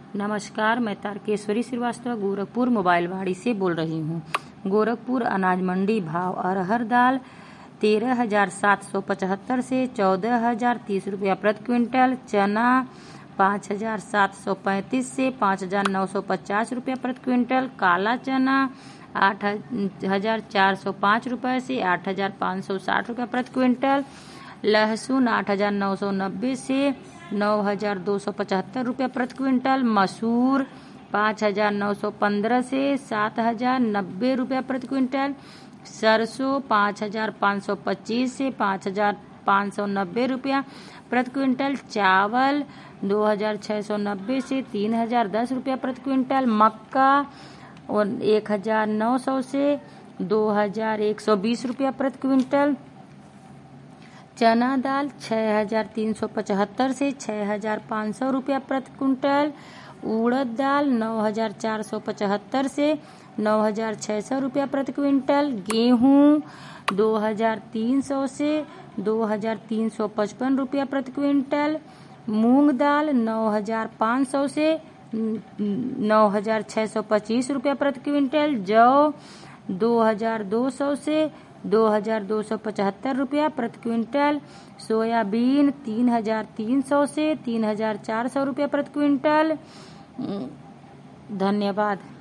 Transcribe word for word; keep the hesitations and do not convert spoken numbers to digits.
नमस्कार, मैं तारकेश्वरी श्रीवास्तव गोरखपुर मोबाइल वाड़ी से बोल रही हूँ। गोरखपुर अनाज मंडी भाव अरहर दाल तेरह हजार सात सौ पचहत्तर से चौदह हजार तीस रुपया प्रति क्विंटल, चना पाँच हजार सात सौ पैंतीस से पाँच हजार नौ सौ पचास रुपया प्रति क्विंटल, काला चना आठ हजार चार सौ पाँच रुपये से आठ हजार पाँच सौ साठ रुपया प्रति क्विंटल, लहसुन आठ हजार नौ सौ नब्बे से नौ हजार दो सौ पचहत्तर रुपया प्रति क्विंटल, मसूर पाँच हजार नौ सौ पंद्रह से सात हजार नब्बे रुपया प्रति क्विंटल, सरसों पाँच हजार पाँच सौ पच्चीस से पाँच हजार पाँच सौ नब्बे रुपया प्रति क्विंटल, चावल दो हजार छः सौ नब्बे से तीन हजार दस रुपया प्रति क्विंटल, मक्का और एक हजार नौ सौ से दो हजार एक सौ बीस रुपया प्रति क्विंटल, चना दाल छः हजार तीन सौ पचहत्तर से छः हजार पाँच सौ रुपया प्रति क्विंटल, उड़द दाल नौ हजार चार सौ पचहत्तर से नौ हजार छः सौ रुपया प्रति क्विंटल, गेहूँ दो हजार तीन सौ से दो हजार तीन सौ पचपन रुपया प्रति क्विंटल, मूंग दाल नौ हजार पाँच सौ से नौ हजार छः सौ पच्चीस रुपया प्रति क्विंटल, जौ दो हजार दो सौ से दो हजार दो सौ पचहत्तर रुपया प्रति क्विंटल, सोयाबीन तीन हजार तीन सौ से तीन हजार चार सौ रुपया प्रति क्विंटल। धन्यवाद।